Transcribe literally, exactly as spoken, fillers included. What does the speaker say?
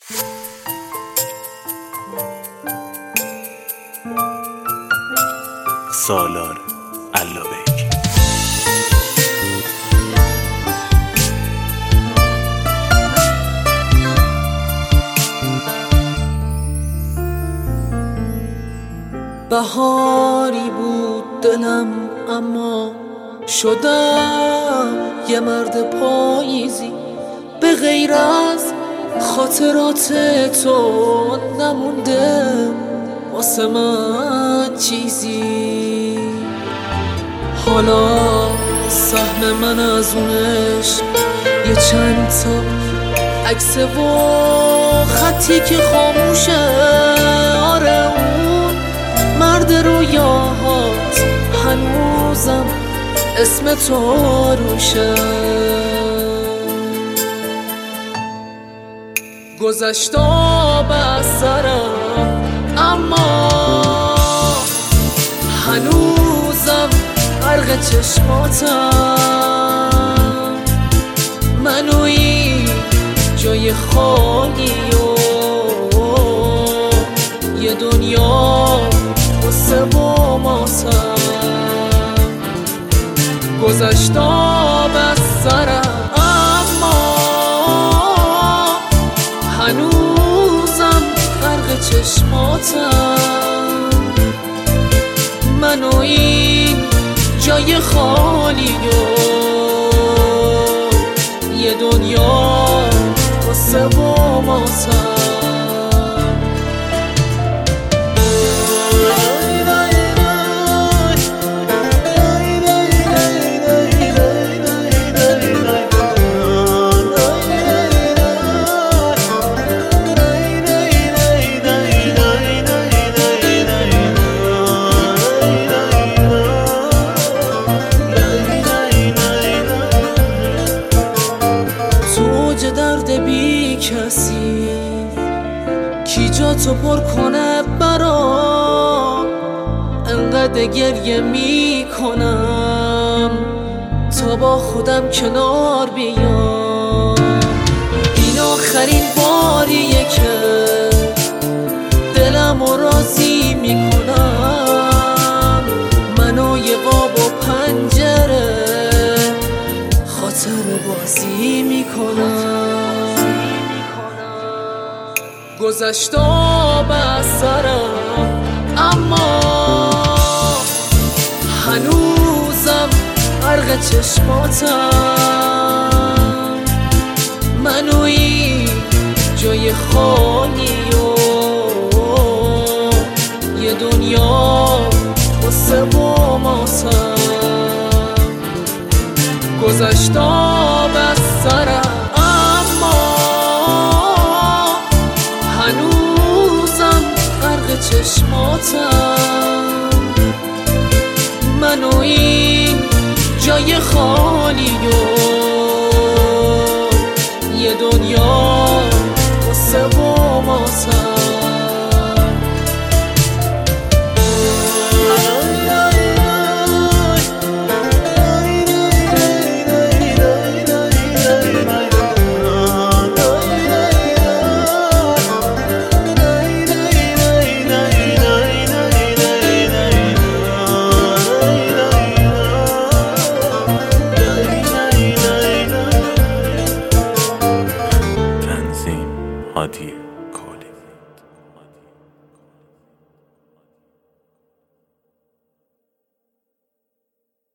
سالار علابک. بهاری بود دلم اما شدم یه مرد پاییزی، به غیر از خاطرات تو نمونده واسه من چیزی. حالا سهم من از اونش یه چند تا عکس و خطی که خاموشه. آره اون مرد رویاهات هنوزم اسم تو روشه. گذشتا به سرم اما هنوزم غرق چشماتم. من و این جای خالی و یه دنیا قصه با ماتم. گذشتا به سرم اما هنوزم غرق چشماتم. من و این جای خالی و یه دنیا قصه با ماتم. درد بی کسی کی جا تو پر کنه برام، انقدر گریه می کنم تا با خودم کنار بیام. این آخرین باریه که دلم رو راضی می کنم. منو یه باب و پنجره خاطر بازی می کنم. گذشتا به سرم اما هنوزم غرق چشماتم. من و این جای خالی و یه دنیا قصه با ماتم. گذشتا به سرم اما هنوزم غرق چشماتم. من و این جای خالی و یه دنیا قصه با ماتم. هادی